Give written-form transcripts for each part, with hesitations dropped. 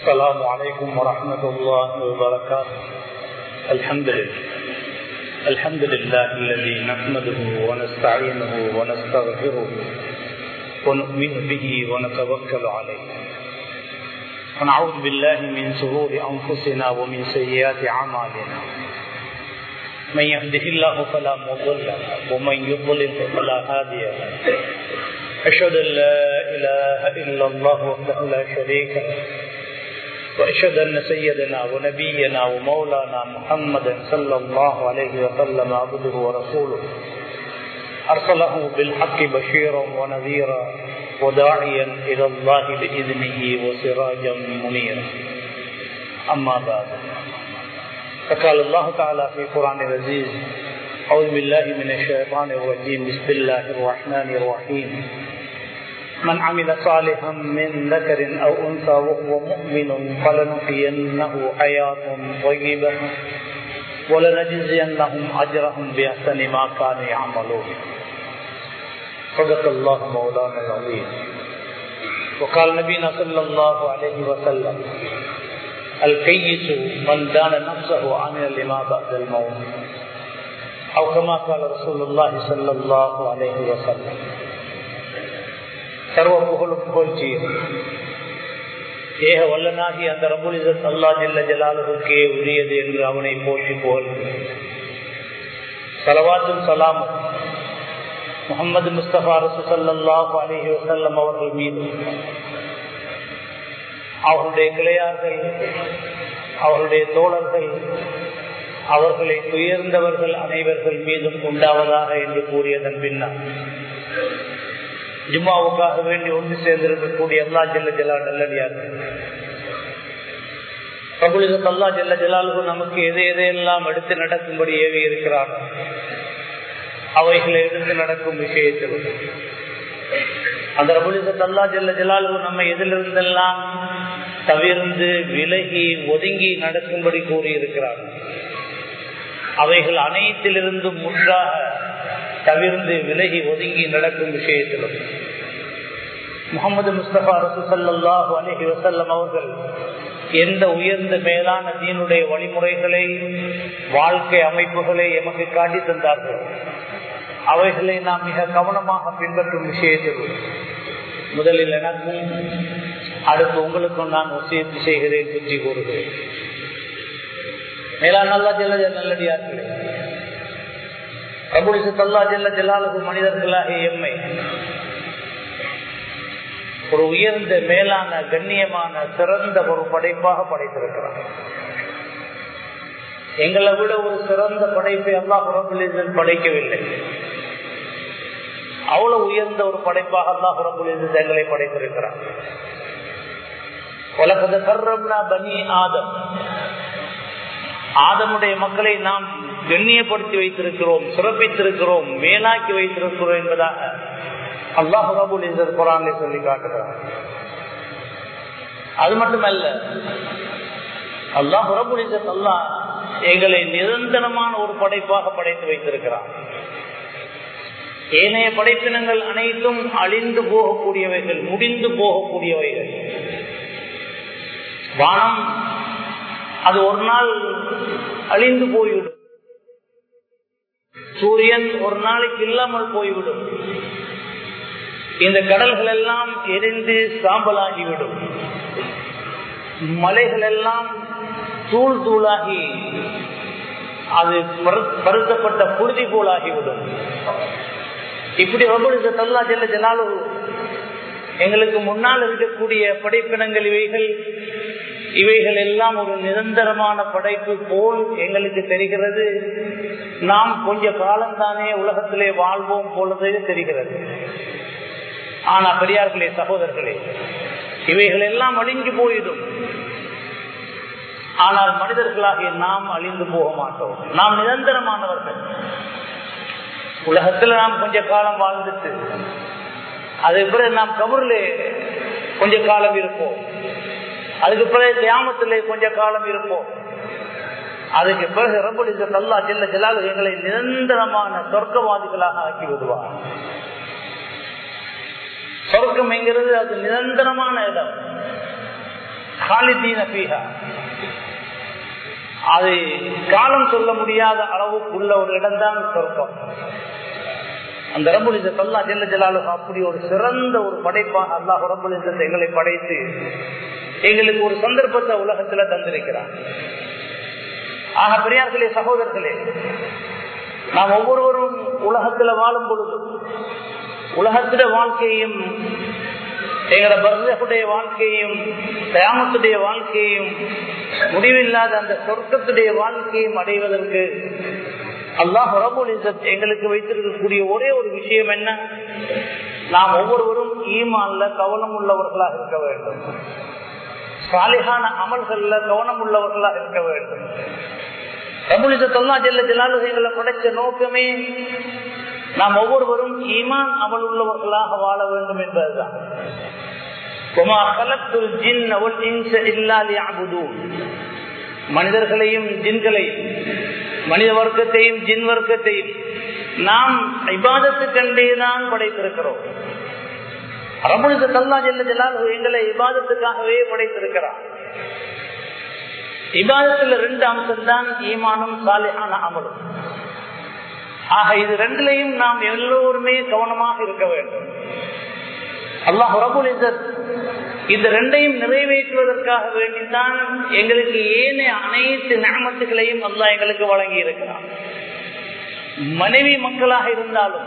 السلام عليكم ورحمة الله وبركاته. الحمد لله الذي نحمده ونستعينه ونستغفره ونؤمن به ونتوكل عليه، ونعوذ بالله من شرور أنفسنا ومن سيئات أعمالنا. من يهده الله فلا مضل له ومن يضلل فلا هادي له. أشهد أن لا إله إلا الله وحده لا شريك له، وأشهد أن سيدنا ونبينا ومولانا محمدا صلى الله عليه وسلم عبده ورسوله، أرسله بالحق بشيرا ونذيرا وداعيا إلى الله بإذنه وسراجا منيرا. أما بعد، فقال الله تعالى في القرآن العزيز: أعوذ بالله من الشيطان الرجيم، بسم الله الرحمن الرحيم. من عمل صالحا من ذكر أو أنثى وهو مؤمن فلنحيينه حياة طيبة ولنجزينهم أجرهم بأحسن ما كانوا يعملون. صدق الله مولانا العظيم. وقال نبينا صلى الله عليه وسلم: الكيس من دان نفسه عمل لما بعد الموت، أو كما قال رسول الله صلى الله عليه وسلم. சர்வ புகழும் புகழ்ச்சியும் ஏக வல்லனாகி அந்த ரப்புல் இஸ்ஸத் அல்லாஹ் ஜல்ல ஜலாலுஹுக்கே உரியது என்று அவனை போற்றி புகழ்ந்து, ஸலவாத்தும் ஸலாமும் முஹம்மது முஸ்தபா ரசூல் ஸல்லல்லாஹு அலைஹி வஸல்லம் அவர்கள் மீது, அவர்களுடைய கிளையார்கள், அவர்களுடைய தோழர்கள், அவர்களை துயர்ந்தவர்கள் அனைவர்கள் மீதும் உண்டாவதாக என்று கூறியதன் பின்னால், ஜும்மாவுக்காக வேண்டி ஒன்று சேர்ந்திருக்கக்கூடிய அல்லாஹ் ஜல்ல ஜலால் நல்லடியார்கள், ரப்புல் இஸ்ஸத் அல்லாஹ் ஜல்ல ஜலாலுஹு நமக்கு எதையெல்லாம் எடுத்து நடக்கும்படி ஏவி இருக்கிறார், அவைகளை எடுத்து நடக்கும் விஷயத்தில் அந்த ரப்புல் இஸ்ஸத் அல்லாஹ் ஜல்ல ஜலாலுஹு நம்ம எதிலிருந்தெல்லாம் தவிர்ந்து விலகி ஒதுங்கி நடக்கும்படி கூறியிருக்கிறார். அவைகள் அனைத்திலிருந்து முற்றாக தவிர்ந்து விலகி ஒதுங்கி நடக்கும் விஷயத்திலும் முஹம்மது முஸ்தபா ரசூல் ஸல்லல்லாஹு அலைஹி வஸல்லம் அவர்கள் எந்த உயர்ந்த மேலான தீனுடைய வழிமுறைகளை, வாழ்க்கை அமைப்புகளை எமக்கு காட்டி தந்தார்கள், அவைகளை நாம் மிக கவனமாக பின்பற்றும் விஷயத்தில் முதலில் எனக்கும் அடுத்து உங்களுக்கும் நான் வசியத்து செய்கிறேன், புத்தி கூறுகிறேன். மேலான அல்லாஹ் ஜல்ல நல்லடியார்களே, ரப்புல் இஸ்ஸத் அல்லாஹ் ஜல்ல ஜலாலுஹு மனிதர்களாகிய எம்மை ஒரு உயர்ந்த மேலான கண்ணியமான சிறந்த ஒரு படைப்பாக படைத்திருக்கிறார். எங்களை விட ஒரு சிறந்த படைப்பை அல்லாஹ் ரப்புல் இஸ்ஸத் படைக்கவில்லை. அவ்வளவு உயர்ந்த ஒரு படைப்பாக அல்லாஹ் ரப்புல் இஸ்ஸத் எங்களை படைத்திருக்கிறார். வலகத் கர்ரம்னா பனி ஆதம், ஆதமுடைய மக்களை நாம் கண்ணியப்படுத்தி வைத்திருக்கிறோம், சிறப்பித்திருக்கிறோம், மேலாக்கி வைத்திருக்கிறோம் என்பதாக அல்லாஹ் ரப்புல் இஸ்ஸத் குர்ஆனிலே சொல்லி காட்டுகிறார். அது மட்டுமல்ல, அல்லாஹ் ரப்புல் இஸ்ஸத் அல்லாஹ் எங்களை நிரந்தரமான ஒரு படைப்பாக படைத்து வைத்திருக்கிறார். ஏனைய படைப்பினங்கள் அனைத்தும் அழிந்து போகக்கூடியவைகள், முடிந்து போகக்கூடியவைகள். வானம் அது ஒரு நாள் அழிந்து போய்விடும், சூரியன் ஒரு நாளைக்கு இல்லாமல் போய்விடும், இந்த கடல்கள் எல்லாம் எரிந்து சாம்பலாகிவிடும், மலைகள் எல்லாம் தூள் தூளாகி அது பருத்தப்பட்ட புழுதி போலாகிவிடும். இப்படி ரப்புல் இஸ்ஸத் அல்லாஹ் ஜல்ல ஜலாலுஹு எங்களுக்கு முன்னால் இருக்கக்கூடிய படைப்பினங்கள் இவைகள் எல்லாம் ஒரு நிரந்தரமான படைப்பு போல் எங்களுக்கு தெரிகிறது. நாம் கொஞ்ச காலம்தானே உலகத்திலே வாழ்வோம் போலவே தெரிகிறது. ஆனா பெரியார்களே, சகோதரர்களே, இவைகள் எல்லாம் அழிஞ்சு போயிடும். ஆனால் மனிதர்களாகிய நாம் அழிந்து போக மாட்டோம். நாம் நிரந்தரமானவர்கள். உலகத்துல நாம் கொஞ்ச காலம் வாழ்ந்துட்டு அதுக்கு பிறகு நாம் கபூர்ல கொஞ்ச காலம் இருப்போம், அதுக்கு பிறகு கியாமத்திலே கொஞ்ச காலம் இருப்போம். அதுக்கு பிறகு ரப்புல் இஸ்ஸத் அல்லாஹ் ஜல்ல ஜலாலுஹு எங்களை நிரந்தரமான சொர்க்கவாதிகளாக ஆக்கி விடுவார். சொர்க்கம் என்கிறது அது நிரந்தரமான இடம். காலிதீன ஃபீஹா, அது காலம் சொல்ல முடியாத அளவுக்குள்ள ஒரு இடம்தான் சொர்க்கம். அந்த ரப்புல் இஸ்ஸத் அல்லாஹ் ஜல்ல ஜலாலுஹு அப்படி ஒரு சிறந்த ஒரு படைப்பாக அல்லாஹ் ரப்புல் இஸ்ஸத் எங்களை படைத்து எங்களுக்கு ஒரு சந்தர்ப்பத்தை உலகத்துல தந்திருக்கிறார். ஆக பெரியார்களே, சகோதரர்களே, நாம் ஒவ்வொருவரும் உலகத்துல வாழும் பொழுது உலகத்திட வாழ்க்கையும் எங்களோட பர்ஸுடைய வாழ்க்கையும் கியாமத்துடைய வாழ்க்கையும் முடிவில்லாத அந்த சொர்க்கத்துடைய வாழ்க்கையும் அடைவதற்கு அல்லாஹ் ரப்புல் இஸ்ஸத் எங்களுக்கு வைத்திருக்கக்கூடிய ஒரே ஒரு விஷயம் என்ன? நாம் ஒவ்வொருவரும் ஈமான்ல கவனம் உள்ளவர்களாக இருக்க வேண்டும், சாலிஹான அமல்கள்ல கவனம் உள்ளவர்களாக இருக்க வேண்டும். ரப்புல் இஸ்ஸத் அல்லாஹ் ஜல்ல ஜலாலுஹு எங்களை படைச்ச நோக்கமே நாம் ஒவ்வொருவரும் ஈமான் அமல் உள்ளவர்களாக வாழ வேண்டும் என்பதுதான். மனிதர்களையும் ஜின்களையும், மனித வர்க்கத்தையும் ஜின் வர்க்கத்தையும் நாம் இபாதத்துக்கண்டேதான் படைத்திருக்கிறோம். ரப்புல் இஸ்ஸத் அல்லாஹ் ஜல்ல ஜலாலுஹு எங்களை இபாதத்துக்காகவே படைத்திருக்கிறார். இபாதத்துல 2 அம்சம் தான் ஈமானும் சாலிஹான அமலும். ஆக இது ரெண்டுலையும் நாம் எல்லோருமே கவனமாக இருக்க வேண்டும். அல்லாஹ் ரப்புல் இஸ்ஸத் இந்த ரெண்டையும் நிறைவேற்றுவதற்காக வேண்டித்தான் எங்களுக்கு ஏனைய அனைத்து நிஅமத்துகளையும் அல்லாஹ் எங்களுக்கு வழங்கி இருக்கிறார். மனைவி மக்களாக இருந்தாலும்,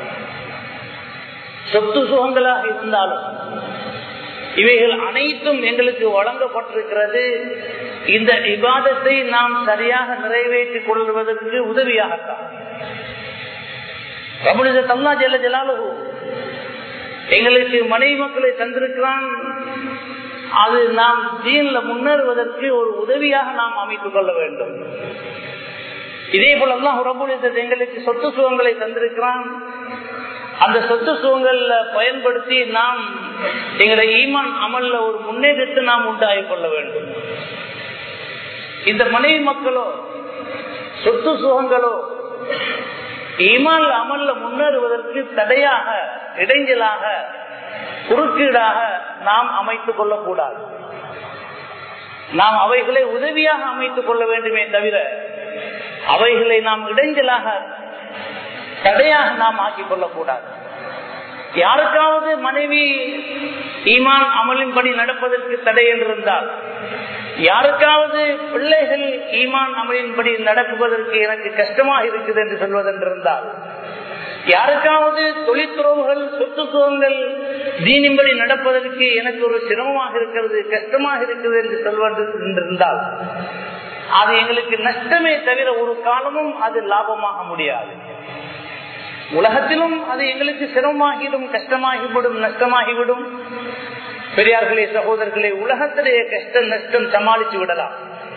சொத்து சுகங்களாக இருந்தாலும், இவைகள் அனைத்தும் எங்களுக்கு வழங்கப்பட்டிருக்கிறது இந்த இபாதத்தை நாம் சரியாக நிறைவேற்றிக் கொள்வதற்கு உதவியாகத்தான். ரப்புல் இஸ்ஸத் அல்லாஹ் ஜல்ல ஜலாலுஹு எங்களுக்கு மனைவி மக்களை தந்திருக்கிறான். அது நாம் தீன்ல முன்னேறுவதற்கு ஒரு உதவியாக நாம் அமைத்துக் கொள்ள வேண்டும். இதே போல அல்லாஹ் ரப்புல் இஸ்ஸத் எங்களுக்கு சொத்து சுகங்களை தந்திருக்கிறான். அந்த சொத்து சுகங்கள்ல பயன்படுத்தி நாம் எங்களுடைய ஈமான் அமல்ல ஒரு முன்னேற்றத்தை நாம் உண்டாகிக் கொள்ள வேண்டும். இந்த மனைவி மக்களோ சொத்து சுகங்களோ ஈமான் அமல்ல முன்னேறுவதற்கு தடையாக, இடைஞ்சலாக, குறுக்கீடாக நாம் அமைத்துக் கொள்ளக்கூடாது. நாம் அவைகளை உதவியாக அமைத்துக் கொள்ள வேண்டுமே தவிர அவைகளை நாம் இடைஞ்சலாக, தடையாக நாம் ஆக்கிக் கொள்ளக்கூடாது. யாருக்காவது மனைவி ஈமான் அமலின்படி நடப்பதற்கு தடை என்றிருந்தால், யாருக்காவது பிள்ளைகள் ஈமான் அமலின்படி நடப்பதற்கு எனக்கு கஷ்டமாக இருக்குது என்று சொல்வதென்றிருந்தால், யாருக்காவது தொழில்துறவுகள் சொத்து சுகங்கள் தீனின்படி நடப்பதற்கு எனக்கு ஒரு சிரமமாக இருக்கிறது, கஷ்டமாக இருக்குது என்று சொல்வதென்றிருந்தால், அது எங்களுக்கு நஷ்டமே தவிர ஒரு காலமும் அது லாபமாக முடியாது. உலகத்திலும் அது எங்களுக்கு சிரமமாகிவிடும், கஷ்டமாகிவிடும், நஷ்டமாகிவிடும். பெரியார்களே, சகோதரர்களே, உலகத்திலேயே கஷ்டம் நஷ்டம் சமாளித்து விடலாம்.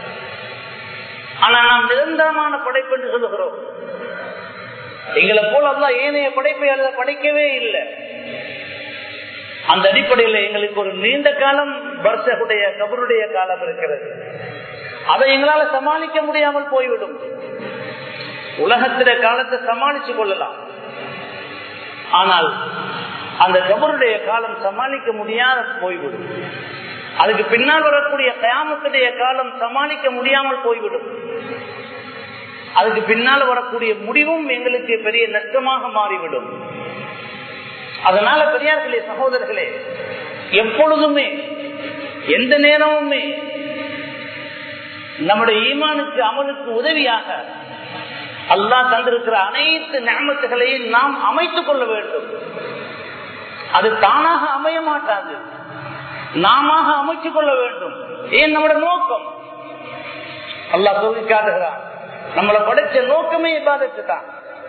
ஆனா நாம் நிரந்தரமான படைப்பு என்று சொல்லுகிறோம். எங்களை போல அல்லாஹ் ஏனைய படைப்பை அல்ல படைக்கவே இல்லை. அந்த அடிப்படையில் எங்களுக்கு ஒரு நீண்ட காலம் பர்ஸஹுடைய கபருடைய காலம் இருக்கிறது. அதை எங்களால சமாளிக்க முடியாமல் போய்விடும். உலகத்தில காலத்தை சமாளிச்சு கொள்ளலாம், ஆனால் அந்த கபருடைய காலம் சமாளிக்க முடியாத போய்விடும். அதுக்கு பின்னால் வரக்கூடிய கயாமத்துடைய காலம் சமாளிக்க முடியாமல் போய்விடும். அதுக்கு பின்னால் வரக்கூடிய முடிவும் எங்களுக்கு பெரிய நஷ்டமாக மாறிவிடும். அதனால பெரியார்களே, சகோதரர்களே, எப்பொழுதுமே எந்த நேரமுமே நம்முடைய ஈமானுக்கு அமலுக்கு உதவியாக அல்லாஹ் தந்திருக்கிற அனைத்து நிஅமத்துகளையும் நாம் அமைத்துக் கொள்ள வேண்டும். அது தானாக அமைய மாட்டாது, நாம அமைத்துக் கொள்ள வேண்டும். ஏன்? நம்முடைய நோக்கம் அல்லாஹ் சொல்லி காட்டுகிறான். நம்மளை படைச்ச நோக்கமே இபாதத்து தான்.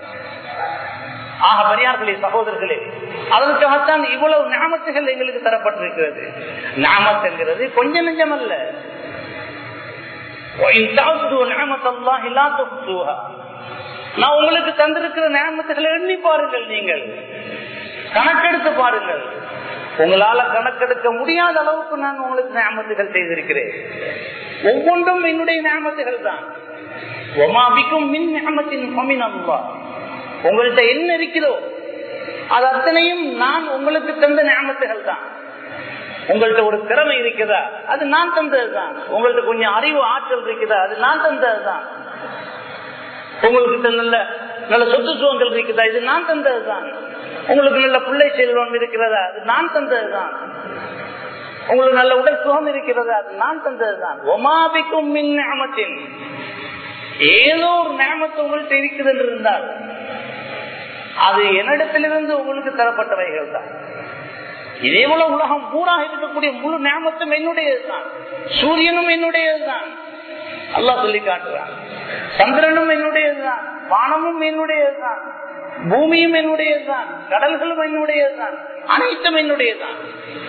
ஆக பெரியார்களே, சகோதரர்களே, அதற்காகத்தான் இவ்வளவு நிஅமத்துகள் எங்களுக்கு தரப்பட்டிருக்கிறது. நிஅமத் என்கிறது கொஞ்சம் நெஞ்சம் அல்ல. நான் உங்களுக்கு தந்திருக்கிற நிஅமத்துகளை எண்ணி பாருங்கள், நீங்கள் கணக்கெடுத்து பாருங்கள். உங்களால கணக்கெடுக்க முடியாத அளவுக்கு நான் உங்களுக்கு நிஅமத்துகள் செய்திருக்கிறேன். ஒவ்வொன்றும் என்னுடைய நிஅமத்துகள் தான். உங்கள்கிட்ட என்ன இருக்கிறதோ அது அத்தனையும் நான் உங்களுக்கு தந்த நிஅமத்துகள் தான். உங்கள்ட்ட ஒரு திறமை இருக்குதா, அது நான் தந்ததுதான். உங்கள்ட்ட கொஞ்சம் அறிவு ஆற்றல் இருக்குதா, அது நான் தந்ததுதான். உங்களுக்கு நல்ல நல்ல சொத்து சுகங்கள் இருக்குதா, இது நான் தந்ததுதான். உங்களுக்கு நல்ல பிள்ளை செல்வம் இருக்கிறதா, அது நான் தந்ததுதான். உங்களுக்கு நல்ல உடல் சுகம் இருக்கிறதா, அது நான் தந்ததுதான். ஒமாபிக்கும் மின் நிஅமத்தின், ஏதோ ஒரு நிஅமத்து உங்கள்கிட்ட இருக்குது என்று இருந்தால் அது என்னிடத்திலிருந்து உங்களுக்கு தரப்பட்டவைகள் தான். இதே போல உலகம் பூரா இருக்கக்கூடிய முழு நிஅமத்தும் என்னுடையதுதான். சூரியனும் என்னுடையதுதான், அல்லாஹ் சொல்லி காட்டுறான். சந்திரனும் என்னுடையதுதான், வானமும் என்னுடையதுதான், பூமியும் என்னுடையதுதான், கடல்களும் என்னுடையதுதான், அனைத்தும் என்னுடையதுதான்.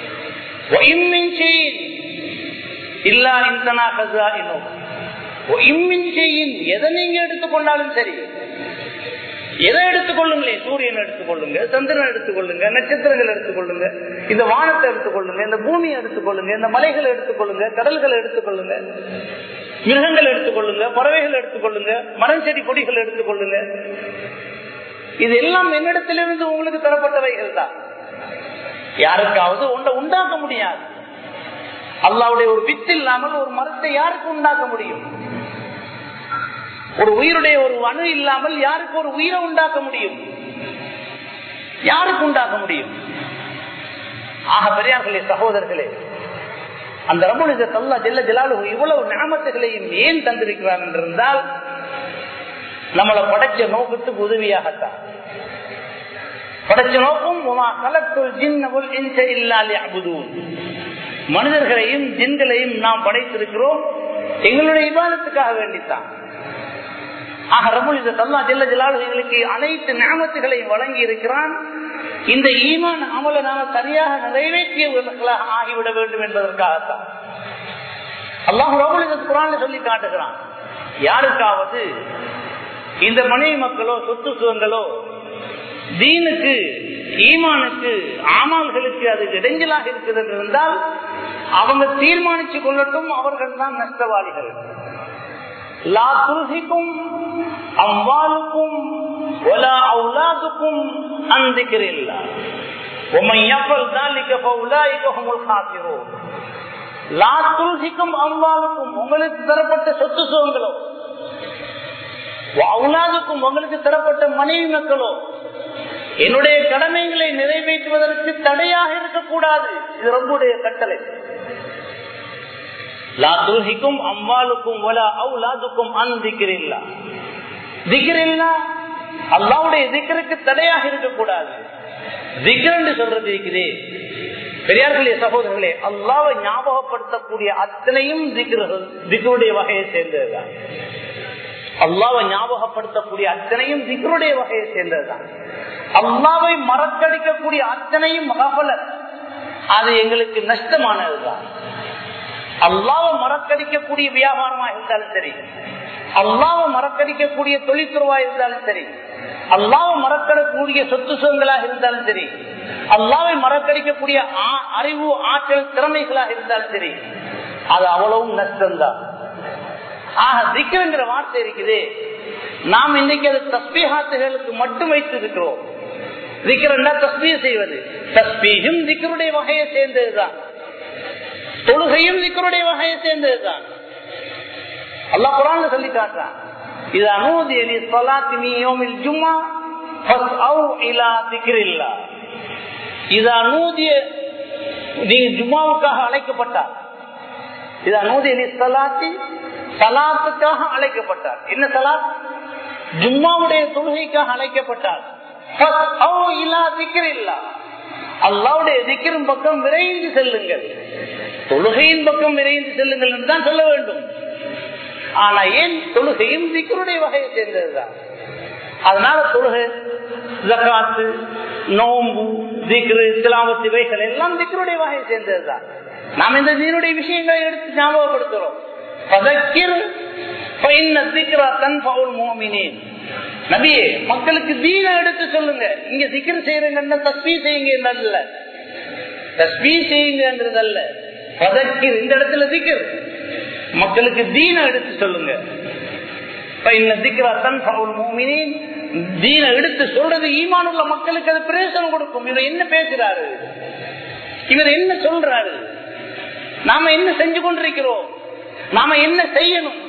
எதை நீங்க எடுத்துக்கொண்டாலும் சரி, எதை எடுத்துக்கொள்ளுங்களே, சூரியன் எடுத்துக்கொள்ளுங்க, சந்திரன் எடுத்துக்கொள்ளுங்க, நட்சத்திரங்கள் எடுத்துக்கொள்ளுங்க, இந்த வானத்தை எடுத்துக்கொள்ளுங்க, இந்த பூமியை எடுத்துக்கொள்ளுங்க, இந்த மலைகளை எடுத்துக்கொள்ளுங்க, கடல்களை எடுத்துக்கொள்ளுங்க, மிருகங்கள் எடுத்துக்கொள்ளுங்க, பறவைகள் எடுத்துக்கொள்ளுங்க, மரம் செடி கொடிகள் எடுத்துக்கொள்ளுங்க. இது எல்லாம் என்னிடத்திலிருந்து உங்களுக்கு தரப்பட்டவைகள் தான். யாருக்காவது ஒன்றை உண்டாக்க முடியாது. அல்லாஹ்வுடைய ஒரு வித்து இல்லாமல் ஒரு மரத்தை யாருக்கு உண்டாக்க முடியும்? ஒரு உயிருடைய ஒரு அணு இல்லாமல் யாருக்கு ஒரு உயிரை உண்டாக்க முடியும்? யாருக்கு உண்டாக்க முடியும்? ஆக பெரியார்களே, சகோதரர்களே, அந்த ரப்பல் இஸ்ஸத் அல்லாஹ் ஜல்ல ஜலாலுஹு இவ்வளவு நிஅமத்துகளையும் ஏன் தந்திருக்கிறார் என்றிருந்தால் நம்மளை படைச்ச நோக்கத்துக்கு உதவியாகத்தான். படைச்ச நோக்கம் மனிதர்களையும் ஜின்களையும் நாம் படைத்திருக்கிறோம் எங்களுடைய இபாதத்துக்காக வேண்டித்தான். ஆக ரப்பல் இஸ்ஸத் அல்லாஹ் ஜல்ல ஜலாலுஹு எங்களுக்கு அனைத்து நிஅமத்துகளையும் வழங்கி இருக்கிறான். இந்த ஈமான் அமலை நாம் சரியாக நிறைவேற்றியவர்களாக ஆகிவிட வேண்டும் என்பதற்காகத்தான். அல்லாஹ் ரப்பல் இஸ்ஸத் குர்ஆனில் சொல்லி காட்டுகிறான், யாருக்காவது இந்த மனைவி மக்களோ சொத்து சுகங்களோ தீனுக்கு ஈமானுக்கு அமல்களுக்கு அது இடைஞ்சலாக இருக்குது என்று இருந்தால் அவங்க தீர்மானித்துக் கொள்ளட்டும், அவர்கள் தான் நஷ்டவாளிகள். லா துல்ஹிக்கும் அம்வாலுக்கும் வலா அவுலாதுக்கும் அன் திக்ரில்லாஹ் வமன் யஃஅல் ذلك فاولئك هم الخاسرون. லா துல்ஹிக்கும் அம்வாலுக்கும், உங்களுக்கு தரப்பட்ட சொத்து சுகங்களோ, அவுலாதுக்கும், உங்களுக்கு தரப்பட்ட மனைவி மக்களோ என்னுடைய கடமைகளை நிறைவேற்றுவதற்கு தடையாக இருக்கக்கூடாது. இது ரப்புடைய கட்டளை. லா துல்ஹிக்கும் அம்வாலுக்கும் வலா அவுலாதுக்கும் அன் திக்ரில்லாஹ். திக்ரில்லாஹ் அல்லாஹ்வுடைய திக்ருக்கு தடையாக இருக்கக்கூடாது. திக்ர் என்று சொல்றது இருக்குதே பெரியார்களே, சகோதரர்களே, அல்லாஹ்வை ஞாபகப்படுத்தக்கூடிய அத்தனையும் திக்ருடைய வகையை சேர்ந்ததுதான். அல்லாஹ்வை ஞாபகப்படுத்தக்கூடிய அத்தனையும் திக்ருடைய வகையை சேர்ந்ததுதான். அல்லாஹ்வை மறக்கடிக்கக்கூடிய அத்தனையும் மகஃபலத், அது எங்களுக்கு நஷ்டமானதுதான். அல்லாஹ்வை மறக்கடிக்கக்கூடிய வியாபாரமாக இருந்தாலும் சரி, அல்லாஹ்வை மறக்கடிக்கக்கூடிய தொழில்துறையாக இருந்தாலும் சரி, அல்லாஹ்வை மறக்கக்கூடிய சொத்து சுகங்களாக இருந்தாலும் சரி, அல்லாஹ்வை மறக்கடிக்கக்கூடிய அறிவு ஆற்றல் திறமைகளாக இருந்தாலும் சரி, அது அவ்வளவும் நஷ்டம்தான். ஆக திக்ருங்கிற வார்த்தை இருக்குதே, நாம் இன்னைக்கு அது தஸ்பீஹாத்துகளுக்கு மட்டும் வைத்திருக்கிறோம். திக்ருன்னா தஸ்பீஹ் செய்வது, தஸ்பீஹும் திக்ருடைய வகையை சேர்ந்ததுதான், தொழுகையும் திக்ருடைய வகையை சேர்ந்ததுதான். அல்லாஹ் குர்ஆன்ல சொல்லி காட்டுறான், இதா நூதிய லிஸ்ஸலாத்தி மின் யௌமில் ஜும்ஆ ஃபஸ்அவு இலா திக்ரில்லாஹ். இதா நூதிய, நீங்க ஜும்ஆவுக்காக அழைக்கப்பட்டார், இதா நூதிய லிஸ்ஸலாத்தி, சலாத்துக்காக அழைக்கப்பட்டார். என்ன சலாத்? ஜும்மாவுடைய தொழுகைக்காக அழைக்கப்பட்டார். அல்லாஹ்வுடைய திக்ரின் பக்கம் விரைந்து செல்லுங்கள், தொழுகையின் பக்கம் விரைந்து செல்லுங்கள் என்று தான் சொல்ல வேண்டும். ஆனா ஏன்? தொழுகையும் திக்ருடைய வகையை சேர்ந்ததுதான். அதனால தொழுகை, ஜகாத்து, நோம்பு, திக்ரு, திலாவத் இவைகள் எல்லாம் திக்ருடைய வகையை சேர்ந்ததுதான். நாம் இந்த தீனுடைய விஷயங்களை எடுத்து ஞாபகப்படுத்துறோம். நபியே, மக்களுக்கு தீன எடுத்து சொல்லுங்க. இங்க திக்ர் செய்யறங்க, தஸ்பீஹ் செய்யுங்க அல்ல, தஸ்பீஹ் செய்யுங்கன்றதல்ல. ஃபதக்கிர், இந்த இடத்துல திக்ர், மக்களுக்கு தீன எடுத்து சொல்லுங்க. தீன எடுத்து சொல்றது ஈமான் உள்ள மக்களுக்கு அது பிரயோஜனம் கொடுக்கும். இவர் என்ன பேசுறாரு, இவர் என்ன சொல்றாரு, நாம என்ன செஞ்சு கொண்டிருக்கிறோம், நாம என்ன செய்யணும்.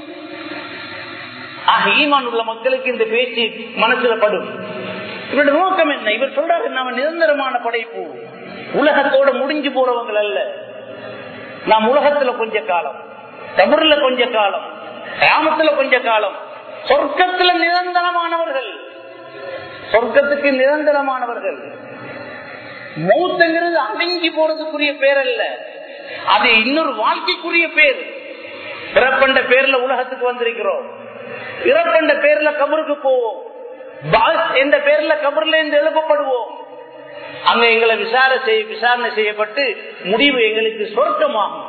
ஈமான் உள்ள மக்களுக்கு இந்த பேச்சு மனசுல படும். இவருடைய நோக்கம் என்ன? இவர் சொல்றாரு, நாம நிரந்தரமான படைப்பு, உலகத்தோட முடிஞ்சு போறவங்க அல்ல. நாம் உலகத்துல கொஞ்ச காலம், கபர்ல கொஞ்ச காலம், கியாமத்துல கொஞ்ச காலம், சொர்க்கத்துல நிரந்தரமானவர்கள், சொர்க்கத்துக்கு நிரந்தரமானவர்கள். மௌத்துங்கிறது அடங்கி போறதுக்குரிய பேர் அல்ல, அது இன்னொரு வாழ்க்கைக்குரிய பேர். பிறப்பண்ட பேர்ல உலகத்துக்கு வந்திருக்கிறோம், இறப்பண்ட பேர்ல கபருக்கு போவோம், என்ற பேர்ல கபர்ல இருந்து எழுப்பப்படுவோம். அங்க எங்களை விசாரணை செய்யப்பட்டு முடிவு எங்களுக்கு சொர்க்கமாகும்.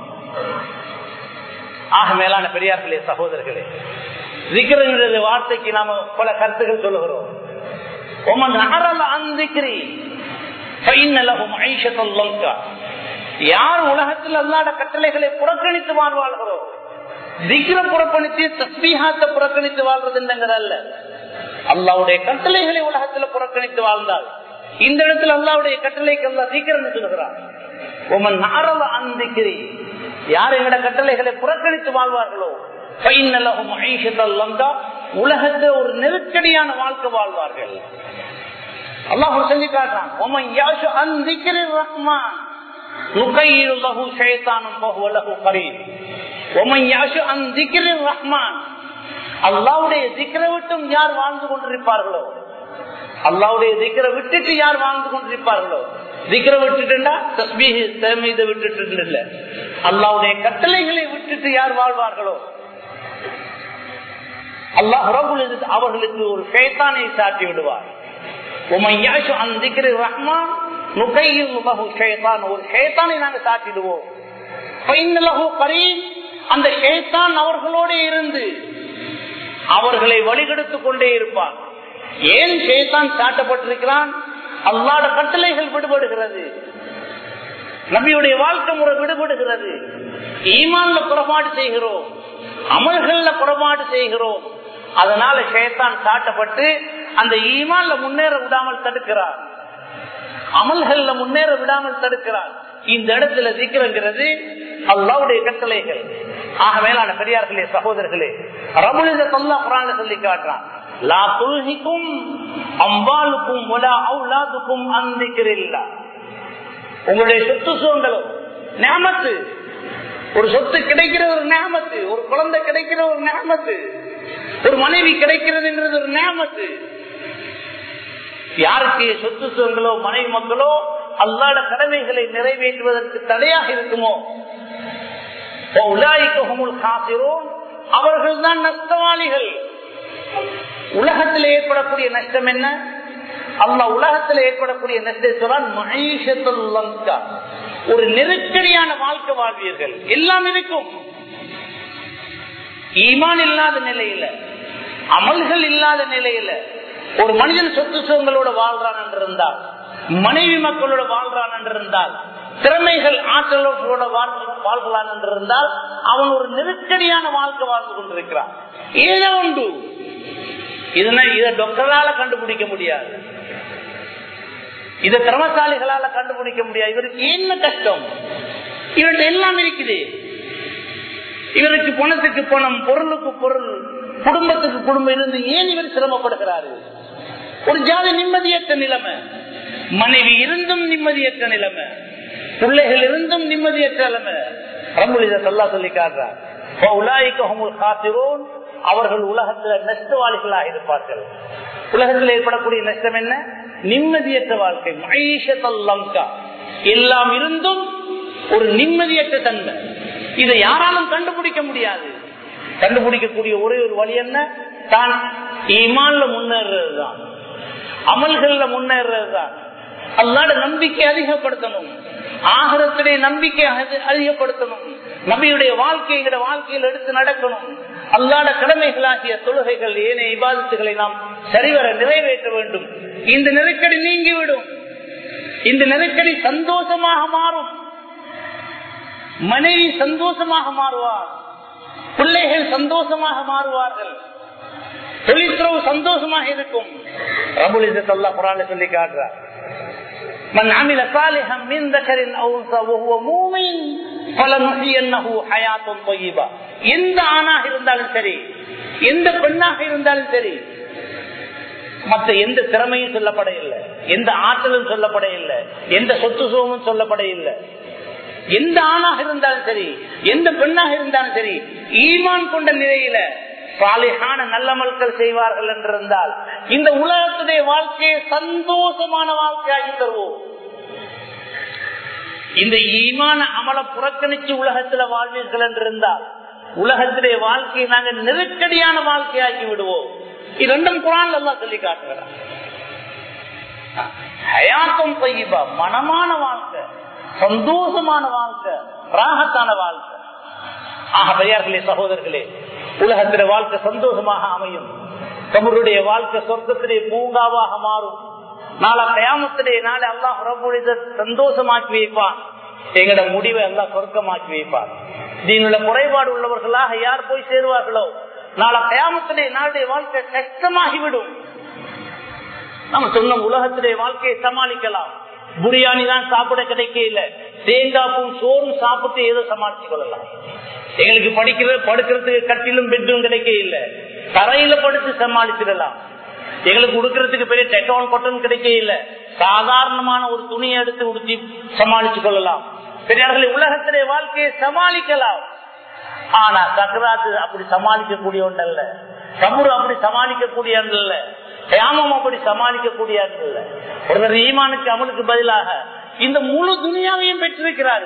ஆக மேலான பெரியார்களே, சகோதரர்களே, திக்ருங்கிற வார்த்தைக்கு நாம பல கருத்துக்கள் சொல்லுகிறோம். யார் உலகத்தில் அல்லாஹ்வுடைய கட்டளைகளை புறக்கணித்து வாழ்வார்களோ, திக்ர புறக்கணித்து தஸ்பீஹாத்தை புறக்கணித்து வாழ்றது அல்ல, அல்லாஹ்வுடைய கட்டளைகளை உலகத்தில் புறக்கணித்து வாழ்ந்தால் இந்த இடத்துல அல்லாஹ்வுடைய கட்டளைக்கு அல்லாஹ் திக்ரன்னு சொல்கிறார். யார் எங்கட கட்டளைகளை புறக்கணித்து வாழ்வார்களோ உலகத்தை ஒரு நெருக்கடியான வாழ்க்கை வாழ்வார்கள். அல்லாஹ் சொல்லி காட்டுறான், அல்லாஹ்வுடைய திக்ரை விட்டும் யார் வாழ்ந்து கொண்டிருப்பார்களோ, அல்லாஹ்வுடைய திக்ரை விட்டுட்டு யார் வாழ்ந்து கொண்டிருப்பார்களோ, திக்ரை விட்டுட்டா தஸ்பீஹ் தஹ்மீதை விட்டுட்டு இல்ல, அல்லாஹ்வுடைய கட்டளைகளை விட்டுட்டு யார் வாழ்வார்களோ அல்லாஹ் ரப்புல் இஸ்ஸத் அவர்களுக்கு ஒரு ஷைத்தானை சாட்டி விடுவார். உமையாஷு அன் திக்ரி ரஹ்மான் நுகையில் லஹு ஷைத்தான், ஒரு ஷைத்தானை நாங்க சாட்டிடுவோம். ஃபைன்னலஹு கரீன், அந்த ஷைத்தான் அவர்களோட இருந்து அவர்களை வழிகெடுத்துக் கொண்டே இருப்பார். ஏன் ஷைத்தான் சாட்டப்பட்டிருக்கிறான்? அல்லாஹ்வுடைய கட்டளைகள் விடுபடுகிறது, நபியுடைய வாழ்க்கை முறை விடுபடுகிறது, ஈமான்ல குறைபாடு செய்கிறோம், அமல்கள்ல குறைபாடு செய்கிறோம். அதனால ஷைத்தான் சாட்டப்பட்டு அந்த ஈமான்ல முன்னேற விடாமல் தடுக்கிறார், அமல்கள்ல முன்னேற விடாமல் தடுக்கிறார். இந்த இடத்துல திக்ருங்கிறது அல்லாஹ்வுடைய கட்டளைகள். ஆக மேலான பெரியார்களே, சகோதரர்களே, ரப்புல் இஸ்ஸத் அல்லாஹ் குர்ஆன்ல சொல்லி காட்டுறான், லா துல்ஹிகும் அம்வாலுக்கும் வலா அவுலாதுக்கும் அன் திக்ரில்லாஹ். உங்களுடைய சொத்து சுகங்களும் நிஅமத்து, ஒரு சொத்து கிடைக்கிற ஒரு நிஅமத்து, ஒரு குழந்தை கிடைக்கிற ஒரு நிஅமத்து, ஒரு மனைவி கிடைக்கிறதுன்றது ஒரு நிஅமத்து. யாருக்கு சொத்து சுகங்களோ மனைவி மக்களோ அல்லாஹ்வுடைய கடமைகளை நிறைவேற்றுவதற்கு தடையாக இருக்குமோ அவர்கள் தான் நஷ்டவாளிகள். உலகத்தில் ஏற்படக்கூடிய நஷ்டம் என்ன? அல்லாஹ் உலகத்தில் ஏற்படக்கூடிய நஷ்டத்தை சொல்றான், ஒரு நெருக்கடியான வாழ்க்கை வாழ்வீர்கள். எல்லாம் இருக்கும், ஈமான் இல்லாத நிலையில, அமல்கள் இல்லாத நிலையில ஒரு மனிதன் சொத்து சுகங்களோட வாழ்றான் என்றிருந்தால், மனைவி மக்களோட வாழ்றான் என்றிருந்தால், திறமைகள் ஆற்றலோட வாழ்கிறான் என்றிருந்தால், அவன் ஒரு நெருக்கடியான வாழ்க்கை வாழ்ந்து கொண்டிருக்கிறான். ஏதோ உண்டு, இதை டாக்டரால கண்டுபிடிக்க முடியாது, இதை திறமசாலிகளால கண்டுபிடிக்க முடியாது. இவருக்கு என்ன கஷ்டம்? இவர்கிட்ட எல்லாம் இருக்குது. இவருக்கு பணத்துக்கு பணம், பொருளுக்கு பொருள், குடும்பத்துக்கு குடும்பம் இருந்து ஏன் இவர் சிரமப்படுகிறாரு? ஒரு ஜாதி நிம்மதியற்ற நிலைமை, மனைவி இருந்தும் நிம்மதியற்ற நிலைமை, பிள்ளைகள் இருந்தும் நிம்மதியற்ற நிலைமை. ரப்புல் இஸ்ஸத் அல்லாஹ் சொல்லி காட்டுறார், அவர்கள் உலகத்தில் நஷ்டவாளிகளாக இருப்பார்கள். உலகத்தில் ஏற்படக்கூடிய நஷ்டம் என்ன? நிம்மதியற்ற வாழ்க்கை, எல்லாம் இருந்தும் ஒரு நிம்மதியற்ற தன்மை. இதை யாராலும் கண்டுபிடிக்க முடியாது. கண்டுபிடிக்கக்கூடிய ஒரே ஒரு வழி என்ன? தான் ஈமான்ல முன்னேறதுதான், அமல்கள்ல முன்னேறதுதான். அல்லாஹ்வுடைய நம்பிக்கை அதிகப்படுத்தணும், ஆகிரத்துடைய நம்பிக்கை அதிகப்படுத்தணும், நபியுடைய வாழ்க்கையை வாழ்க்கையில் எடுத்து நடக்கணும். அல்லாஹ்வுடைய கடமைகளாகிய தொழுகைகள், ஏனைய இபாதத்துகளை நாம் சரிவர நிறைவேற்ற வேண்டும். இந்த நெருக்கடி நீங்கிவிடும், இந்த நெருக்கடி சந்தோஷமாக மாறும். மனைவி சந்தோஷமாக மாறுவார், பிள்ளைகள் சந்தோஷமாக மாறுவார்கள், தொழில்துறவு சந்தோஷமாக இருக்கும். ரப்புல் இஸ்ஸத் அல்லாஹ் குர்ஆன்ல சொல்லி காட்டுறார், மன் அமில சாலிஹன் மின் தக்கரின் அவ் உன்ஸா வஹுவ மூமின் ஃபலனுஹ்யின்னஹு ஹயாத்துன் தய்யிபா. எந்த ஆணாக இருந்தாலும் சரி, எந்த பெண்ணாக இருந்தாலும் சரி, மற்ற எந்த திறமையும் சொல்லப்பட இல்லை, எந்த ஆற்றலும் சொல்லப்பட இல்லை, எந்த சொத்து சுகமும் சொல்லப்பட இல்லை. எந்த ஆணாக இருந்தாலும் சரி, எந்த பெண்ணாக இருந்தாலும் சரி, ஈமான் கொண்ட நிலையில சாலிஹான நல்லமல்கள் செய்வார்கள் என்றிருந்தால் இந்த உலகத்துடைய வாழ்க்கையை சந்தோஷமான வாழ்க்கையாகி தருவோம். இந்த ஈமான அமல புறக்கணிச்சு உலகத்துல வாழ்வீர்கள் என்றிருந்தால் உலகத்திலே வாழ்க்கையை நாங்கள் நெருக்கடியான வாழ்க்கையாக்கி விடுவோம். இது ரெண்டும் குர்ஆன்ல அல்லாஹ் சொல்லி காட்டுகிறார். ஹயாத்தும் தய்யிபா, மனமான வாழ்க்கை, சந்தோஷமான வாழ்க்கை, ராகத்தான வாழ்க்கை. ஆக பெரியார்களே, சகோதரர்களே, உலகத்திலே வாழ்க்கை சந்தோஷமாக அமையும். கபருடைய வாழ்க்கை சொர்க்கத்திலே பூங்காவாக மாறும். நாளை கயாமத்திலே நாளை அல்லாஹ் ரப்பல் இஸ்ஸத் சந்தோஷமாக்கி வைப்பான். எங்களோட முடிவை அல்லாஹ் சொர்க்கமாக்கி வைப்பான். தீனுள்ள குறைபாடு உள்ளவர்களாக யார் போய் சேருவார்களோ நாளை கயாமத்திலே நாளுடைய வாழ்க்கை கஷ்டமாகிவிடும். நம்ம சொன்ன உலகத்திலே வாழ்க்கையை சமாளிக்கலாம். பிரியாணி தான் சாப்பிட கிடைக்க இல்லை, தேங்காய்ப்பும் சோறும் சாப்பிட்டு ஏதோ சமாளிச்சு கொள்ளலாம். எங்களுக்கு படுக்கிறதுக்கு கட்டிலும் பெட்டும் கிடைக்க இல்லை, தரையில படுத்து சமாளிச்சிடலாம். எங்களுக்கு உடுக்கிறதுக்கு பெரிய டெட்டான் கொட்டன் கிடைக்க இல்லை, சாதாரணமான ஒரு துணியை எடுத்து உடுத்தி சமாளிச்சு கொள்ளலாம். பெரியார்களே, உலகத்திலே வாழ்க்கையை சமாளிக்கலாம். ஆனா சக்கராத்து அப்படி சமாளிக்கக்கூடிய ஒன்றல்ல, கபர் அப்படி சமாளிக்கக்கூடிய ஒன்றல்ல, கியாமம் அப்படி சமாளிக்கக்கூடிய ஒன்றல்ல. ஒருவர் ஈமானுக்கு அமலுக்கு பதிலாக இந்த முழு துனியாவையும் பெற்றிருக்கிறார்.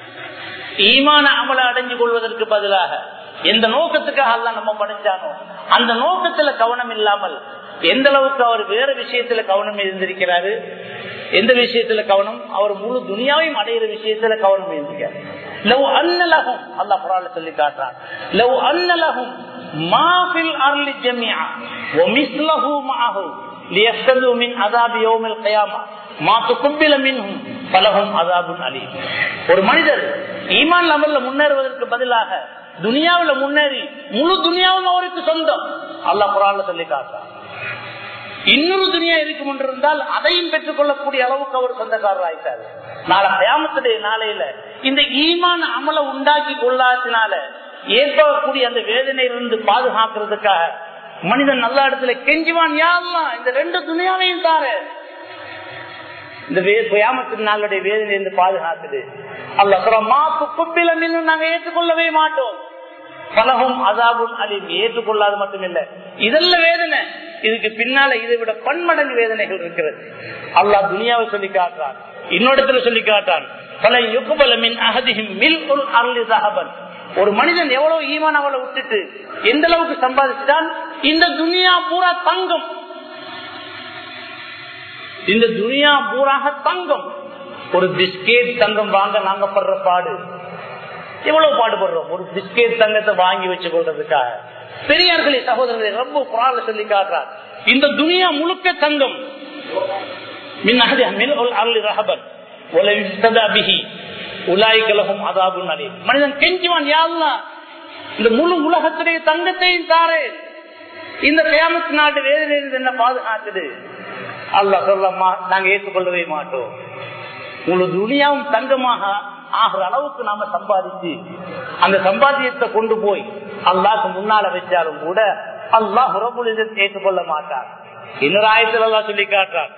ஈமான அமலை அடைஞ்சு கொள்வதற்கு பதிலாக எந்த நோக்கத்துக்காக அல்லாஹ் நம்ம படைச்சானோ அந்த நோக்கத்துல கவனம் இல்லாமல் எந்த அளவுக்கு அவர் வேற விஷயத்துல கவனம் இருந்திருக்கிறாரு, எந்த விஷயத்துல கவனம், அவர் முழு துனியாவையும் அடையிற விஷயத்துல கவனம் இருந்திருக்காரு. லவ் அன்னலஹும், அல்லாஹ் குர்ஆன்ல சொல்லி காட்டுறான், லவ் அன்னலஹும் மா ஃபில் அர்லி ஜமீஆ வ மிஸ்லஹு மஅஹு லியஃதது மின் அஸாபி யௌமில் கியாமா மா துக்பில மின்ஹும் ஃபலஹும் அஸாபுன் அலீம். ஒரு மனிதர் ஈமான் அமல்ல முன்னேறுவதற்கு பதிலாக துனியாவுல முன்னேறி முழு துனியாவும் அவருக்கு சொந்தம், அல்லாஹ் குர்ஆன்ல சொல்லி காட்டுறான். இன்னொரு துனியா இருக்கும் என்றிருந்தால் அதையும் பெற்றுக் கொள்ளக்கூடிய அளவுக்கு அவர் சொந்தக்காரர் ஆயிட்டாரு. நாளை கியாமத்துடைய நாளையில இந்த ஈமான் அமலை உண்டாக்கி கொள்ளாதனால ஏற்படக்கூடிய அந்த வேதனையிலிருந்து பாதுகாக்கிறதுக்காக மனிதன் நல்ல இடத்துல கெஞ்சுவான், யா அல்லாஹ் இந்த ரெண்டு துனியாவையும் தாரு, இந்த கியாமத்து நாளுடைய வேதனையிலிருந்து பாதுகாக்குது. அல்லாஹ் சொல்றான், மா துக்பில மின்ஹு, நாங்க ஏற்றுக்கொள்ளவே மாட்டோம், ஃபலஹும் அஸாபுன் அலீம், ஏற்றுக்கொள்ளாது மட்டுமில்லை, இதெல்லாம் வேதனை, இதுக்கு பின்னால இதை விட பன்மடங்கு வேதனைகள் இருக்கிறது. அல்லாஹ் துனியாவை சொல்லி காட்டுறான், இன்னொரு சொல்லி காட்டான், ஒரு மனிதன் எவ்வளவு ஈமான் அவளை விட்டுட்டு எந்த அளவுக்கு சம்பாதிச்சுட்டான், இந்த துனியா பூரா தங்கம், இந்த துனியா பூராக தங்கம். ஒரு பிஸ்கெட் தங்கம் வாங்க நாங்க படுற பாடு எவ்வளவு பாடுபடுறோம், ஒரு பிஸ்கெட் தங்கத்தை வாங்கி வச்சு கொள்றதுக்காக. பெரியார்களே, சகோதரர்களே, ரொம்ப குர்ஆன்ல சொல்லி காட்டுறார், இந்த துனியா முழுக்க தங்கம். மனிதன் கெஞ்சுவான், யா அல்லாஹ் இந்த முழு உலகத்துடைய தங்கத்தையும் தாரே, இந்த கியாமத் நாட்டு வேதனையிலிருந்து என்ன பாதுகாக்குது. அல்லாஹ் சொல்லமா, நாங்க ஏற்றுக்கொள்ளவே மாட்டோம். முழு துனியாவும் தங்கமாக ஆகிற அளவுக்கு நாம சம்பாதிச்சு அந்த சம்பாத்தியத்தை கொண்டு போய் அல்லாஹ்க்கு முன்னால வச்சாலும் கூட அல்லாஹ் ரப்பல் இஸ்ஸத் ஏற்றுக்கொள்ள மாட்டார். இன்னொரு ஆயத்தில் அல்லாஹ் சொல்லி காட்டுறார்,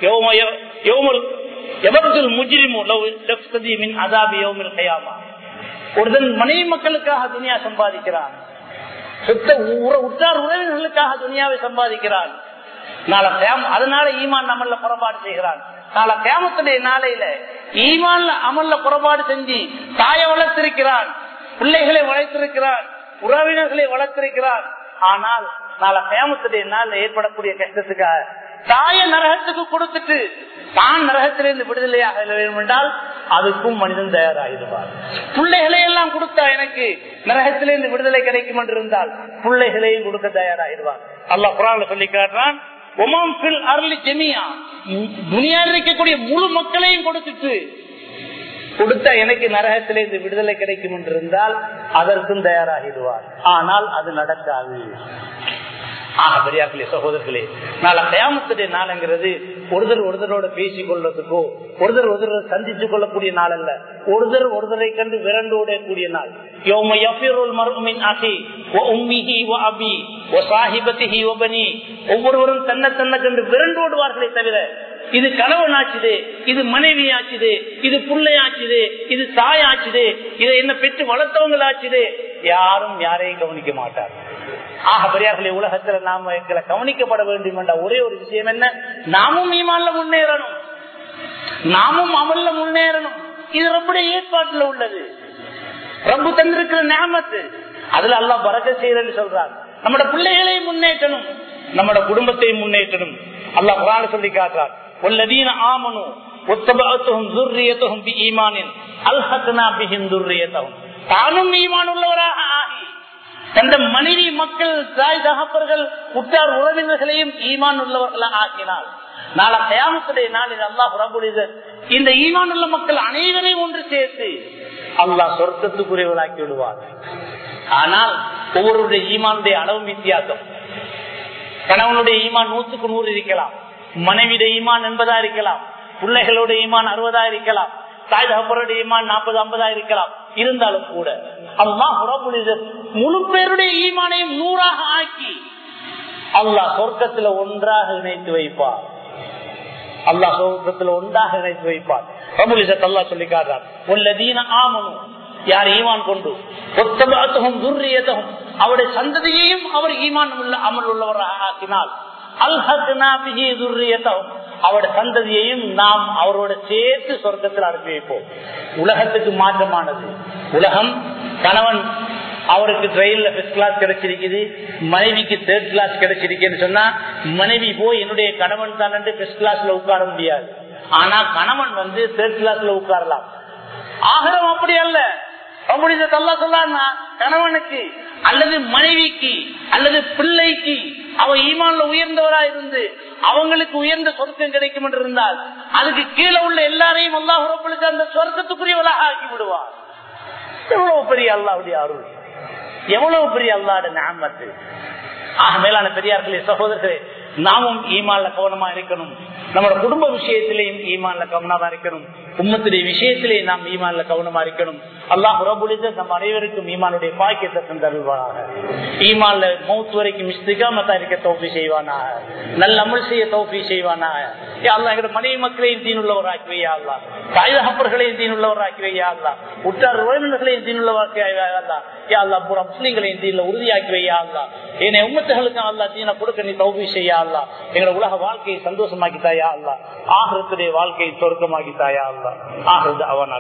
ஒருத்தன் மனைவி மக்களுக்காக துனியா சம்பாதிக்கிறான், உற்றார் உறவினர்களுக்காக துனியாவை சம்பாதிக்கிறான், அதனால ஈமான் நம்மள புறப்பாடு செய்கிறான். நாளை கியாமத்துடைய நாளையில ஈமான்ல அமல்ல புறப்பாடு செஞ்சு தாயை வளர்த்திருக்கிறான், பிள்ளைகளை வளர்த்திருக்கிறான், உறவினர்களை வளர்த்திருக்கிறான். ஆனால் நாளை கியாமத்துடைய நாள்ல ஏற்படக்கூடிய கஷ்டத்துக்காக தாய நரகத்துக்கு கொடுத்துட்டு தான் நரகத்திலிருந்து விடுதலையாக வேண்டும் என்றால் அதுக்கும் மனிதன் தயாராகிடுவார். பிள்ளைகளை எல்லாம் கொடுத்தா எனக்கு நரகத்திலிருந்து விடுதலை கிடைக்கும் என்று இருந்தால் பிள்ளைகளையும் கொடுக்க தயாராகிடுவார். அல்லாஹ் குர்ஆன்ல சொல்லி காட்டுறான், இருக்கக்கூடிய முழு மக்களையும் கொடுத்தா எனக்கு நரகத்திலிருந்து விடுதலை கிடைக்கும் என்று இருந்தால் அதற்கும் தயாராகிடுவார். ஆனால் அது நடக்காது. பெரியார்களே, சகோதரர்களே, நாளை கயாமத்துடைய நாளுங்கிறது ஒருத்தரோட பேசிக் கொள்றதுக்கோ ஒருத்தரை சந்திச்சு கொள்ளக்கூடிய நாள் அல்ல. ஒருத்தரை கண்டு விரண்டோட கூடிய நாள். ஒவ்வொருவரும் தன்னை கண்டு விரண்டோடுவார்களே தவிர, இது கணவன் ஆச்சுது, இது மனைவி ஆச்சுது, இது பிள்ளை ஆச்சுது, இது தாய் ஆச்சுது, இதை என்ன பெற்று வளர்த்தவங்கள் ஆச்சுது, யாரும் யாரையும் கவனிக்க மாட்டார். பெரியார்களே, உலகத்துல நாம எங்களை கவனிக்கப்பட வேண்டும் என்ற ஒரே ஒரு விஷயம் என்ன? நாமும் ஈமான்ல முன்னேறணும், நாமும் அமல்ல முன்னேறணும். இது ரப்புடைய ஏற்பாட்டுல உள்ளது, ரப்பு தந்திருக்கிற நிஅமத். அதுல அல்லாஹ் பரக்கத் செய்யறன்னு சொல்றாங்க. நம்மட பிள்ளைகளை முன்னேற்றணும், நம்மட குடும்பத்தை முன்னேற்றணும். அல்லாஹ் குர்ஆன்ல சொல்லி காட்டுறார், வல்லதீன ஆமனு வத்தபஅத்துஹும் ذُرِّيَّتُهُم بِإِيمَانٍ أَلْحَقْنَا بِهِمْ ذُرِّيَّتَهُم. தானும் ஈமான் உள்ளவராக ஆகி தந்த மனைவி, மக்கள், தாய் தகப்பர்கள், உற்றார் உறவினர்களையும் ஈமான் உள்ளவர்களாக ஆக்கினார். நாளை கயாமத்துடைய நாளில் அல்லாஹ் ரப்புல் இஸ்ஸத் இந்த ஈமான் உள்ள மக்கள் அனைவரையும் ஒன்று சேர்த்து அல்லாஹ் சொர்க்கத்துக்குரியவர்களாக்கி விடுவார். ஆனால் ஒவ்வொருடைய ஈமானுடைய அளவும் வித்தியாசம். கணவனுடைய ஈமான் 100க்கு 100 இருக்கலாம், மனைவியுடைய ஈமான் 80 இருக்கலாம், பிள்ளைகளுடைய ஈமான் 60 இருக்கலாம், தாய் தகப்பருடைய ஈமான் 40-50 இருக்கலாம். இருந்தாலும் கூட அல்லாஹ் ரப்புல் இஸ்ஸத் முழு பேருடைய ஈமானையும் 100ஆக ஆக்கி அல்லாஹ் சொர்க்கத்துல ஒன்றாக இணைத்து வைப்பார். அல்லாஹ் சொர்க்கத்துல ஒன்றாக இணைத்து வைப்பார். ரப்புல் இஸ்ஸத் அல்லாஹ் சொல்லி காட்டுறார், வல்லதீன ஆமனு, யார் ஈமான் கொண்டு வத்தபஅத்துஹும் ذُرِّيَّتُهُم, அவருடைய சந்ததியையும் அவர் ஈமான் உள்ள அமல் உள்ளவராக ஆக்கினால், அல்ஹக்னா பிஹி ذُرِّيَّتُهُم, அவருடைய சந்ததியையும் நாம் அவரோட சேர்த்து சொர்க்கத்தில் அனுப்பி வைப்போம். உலகத்துக்கு மாற்றமானது. உலகம், கணவன் அவருக்கு ட்ரெயின்ல ஃபர்ஸ்ட் கிளாஸ் கிடைச்சிருக்குது, மனைவிக்கு தேர்ட் கிளாஸ் கிடைச்சிருக்குன்னு சொன்னா மனைவி போய் என்னுடைய கணவன் தான் ஃபர்ஸ்ட் கிளாஸ்ல உட்கார முடியாது. ஆனா கணவன் தேர்ட் கிளாஸ்ல உட்காரலாம். ஆகரம் அப்படி அல்ல. அப்படி சொன்னா கணவனுக்கு அல்லது மனைவிக்கு அல்லது பிள்ளைக்கு அவ ஈமான்ல உயர்ந்தவரா இருந்து அவங்களுக்கு உயர்ந்த சொர்க்கம் கிடைக்கும் என்று இருந்தால் அதுக்கு கீழே உள்ள எல்லாரையும் அல்லாஹ் ரப்பல் இஸ்ஸத் அந்த சொர்க்கத்துக்குரியவளாக ஆக்கி விடுவார். எவ்வளவு பெரிய அல்லாஹ்வுடைய அருள், எவ்வளவு பெரிய அல்லாஹ்வுடைய நிஅமத். மேலான பெரியார்களே, சகோதரர்களே, நாமும் ஈமான்ல கவனமா இருக்கணும். நம்மளோட குடும்ப விஷயத்திலையும் ஈமான்ல கவனமா இருக்கணும். உம்மத்துடைய விஷயத்திலேயே நாம் ஈமான்ல கவனமா இருக்கணும். அல்லாஹ் ரப்புல் இஸ்ஸத் நம் அனைவருக்கும் ஈமானுடைய பாக்கியத்தை தந்தருள்வானாக. ஈமான்ல மௌத் வரைக்கும் இஸ்திகாமத்தா இருக்க தௌஃபீக் செய்வானாக. நல்ல அமல் செய்ய தௌஃபீக் செய்வானாக. யா அல்லாஹ், எங்களுடைய மனைவி மக்களையும் தீனுள்ளவராக்கி வை யா அல்லாஹ். தாய் தகப்பர்களையும் தீனுள்ளவராக்கி வை யா அல்லாஹ். உற்றார் உறவினர்களையும் தீனுள்ளவராக்கி வை யா அல்லாஹ். யா அல்லாஹ், பூரா முஸ்லிம்களையும் தீன்ல உறுதியாக்கி வை யா அல்லாஹ். என்னை உம்மத்துகளுக்கு அல்லாஹ் தீனை கொடுக்க நீ தௌஃபீக் செய்ய யா அல்லாஹ். எங்களோட உலக வாழ்க்கையை சந்தோஷமாக்கித்தாயா அல்லாஹ். ஆகிரத்துடைய வாழ்க்கையை சொர்க்கமாக்கித்தாயா அல்லாஹ். ஆகிறது அவன்